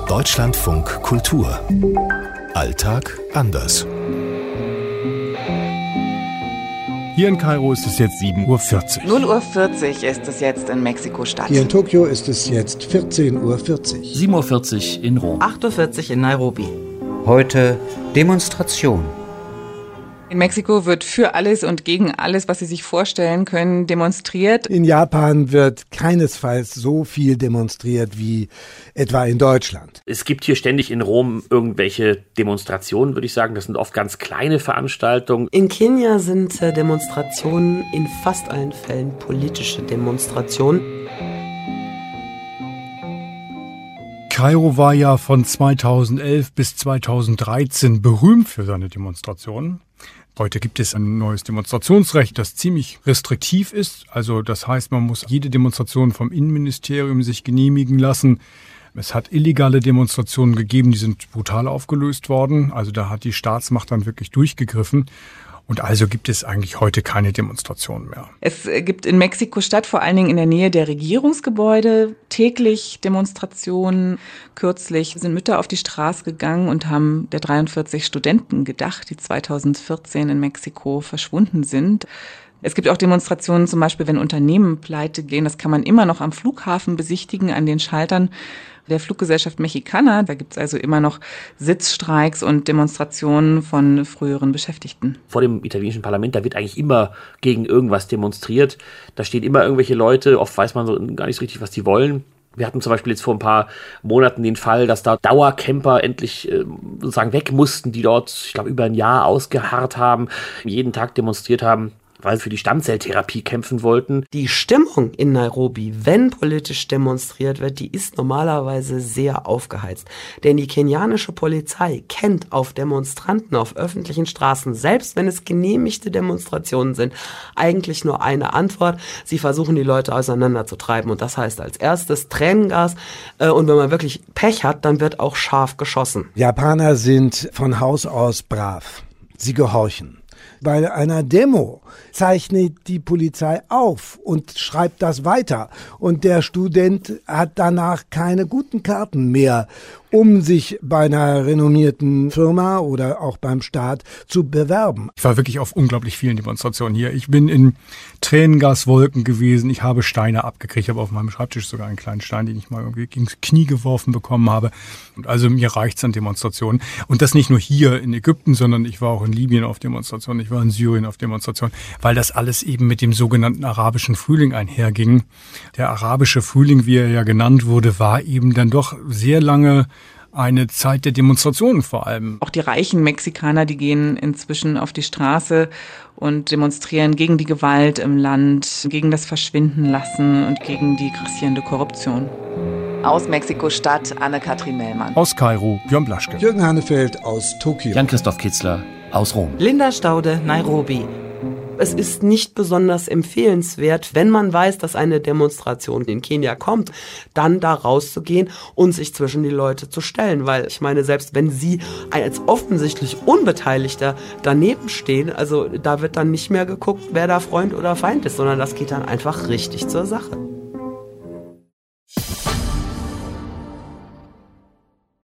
Deutschlandfunk Kultur. Alltag anders. Hier in Kairo ist es jetzt 7:40 Uhr. 0:40 Uhr ist es jetzt in Mexiko-Stadt. Hier in Tokio ist es jetzt 14:40 Uhr. 7:40 Uhr in Rom. 8:40 Uhr in Nairobi. Heute Demonstration. In Mexiko wird für alles und gegen alles, was Sie sich vorstellen können, demonstriert. In Japan wird keinesfalls so viel demonstriert wie etwa in Deutschland. Es gibt hier ständig in Rom irgendwelche Demonstrationen, würde ich sagen. Das sind oft ganz kleine Veranstaltungen. In Kenia sind Demonstrationen in fast allen Fällen politische Demonstrationen. Kairo war ja von 2011 bis 2013 berühmt für seine Demonstrationen. Heute gibt es ein neues Demonstrationsrecht, das ziemlich restriktiv ist. Also das heißt, man muss jede Demonstration vom Innenministerium sich genehmigen lassen. Es hat illegale Demonstrationen gegeben, die sind brutal aufgelöst worden. Also da hat die Staatsmacht dann wirklich durchgegriffen. Und also gibt es eigentlich heute keine Demonstrationen mehr. Es gibt in Mexiko-Stadt vor allen Dingen in der Nähe der Regierungsgebäude täglich Demonstrationen. Kürzlich sind Mütter auf die Straße gegangen und haben der 43 Studenten gedacht, die 2014 in Mexiko verschwunden sind. Es gibt auch Demonstrationen, zum Beispiel, wenn Unternehmen pleite gehen. Das kann man immer noch am Flughafen besichtigen, an den Schaltern der Fluggesellschaft Mexicana. Da gibt es also immer noch Sitzstreiks und Demonstrationen von früheren Beschäftigten. Vor dem italienischen Parlament, da wird eigentlich immer gegen irgendwas demonstriert. Da stehen immer irgendwelche Leute, oft weiß man so gar nicht so richtig, was die wollen. Wir hatten zum Beispiel jetzt vor ein paar Monaten den Fall, dass da Dauercamper endlich sozusagen weg mussten, die dort, ich glaube, über ein Jahr ausgeharrt haben, jeden Tag demonstriert haben, weil sie für die Stammzelltherapie kämpfen wollten. Die Stimmung in Nairobi, wenn politisch demonstriert wird, die ist normalerweise sehr aufgeheizt. Denn die kenianische Polizei kennt auf Demonstranten auf öffentlichen Straßen, selbst wenn es genehmigte Demonstrationen sind, eigentlich nur eine Antwort. Sie versuchen, die Leute auseinanderzutreiben. Und das heißt als erstes Tränengas. Und wenn man wirklich Pech hat, dann wird auch scharf geschossen. Japaner sind von Haus aus brav. Sie gehorchen. Bei einer Demo zeichnet die Polizei auf und schreibt das weiter. Und der Student hat danach keine guten Karten mehr, um sich bei einer renommierten Firma oder auch beim Staat zu bewerben. Ich war wirklich auf unglaublich vielen Demonstrationen hier. Ich bin in Tränengaswolken gewesen. Ich habe Steine abgekriegt. Ich habe auf meinem Schreibtisch sogar einen kleinen Stein, den ich mal irgendwie ins Knie geworfen bekommen habe. Und also mir reicht's an Demonstrationen. Und das nicht nur hier in Ägypten, sondern ich war auch in Libyen auf Demonstrationen. Ich war in Syrien auf Demonstrationen, weil das alles eben mit dem sogenannten arabischen Frühling einherging. Der arabische Frühling, wie er ja genannt wurde, war eben dann doch sehr lange eine Zeit der Demonstrationen vor allem. Auch die reichen Mexikaner, die gehen inzwischen auf die Straße und demonstrieren gegen die Gewalt im Land, gegen das Verschwindenlassen und gegen die grassierende Korruption. Aus Mexiko-Stadt, Anne-Kathrin Mellmann. Aus Kairo, Björn Blaschke. Jürgen Hannefeld aus Tokio. Jan-Christoph Kitzler aus Rom. Linda Staude, Nairobi. Es ist nicht besonders empfehlenswert, wenn man weiß, dass eine Demonstration in Kenia kommt, dann da rauszugehen und sich zwischen die Leute zu stellen. Weil ich meine, selbst wenn Sie als offensichtlich Unbeteiligter daneben stehen, also da wird dann nicht mehr geguckt, wer da Freund oder Feind ist, sondern das geht dann einfach richtig zur Sache.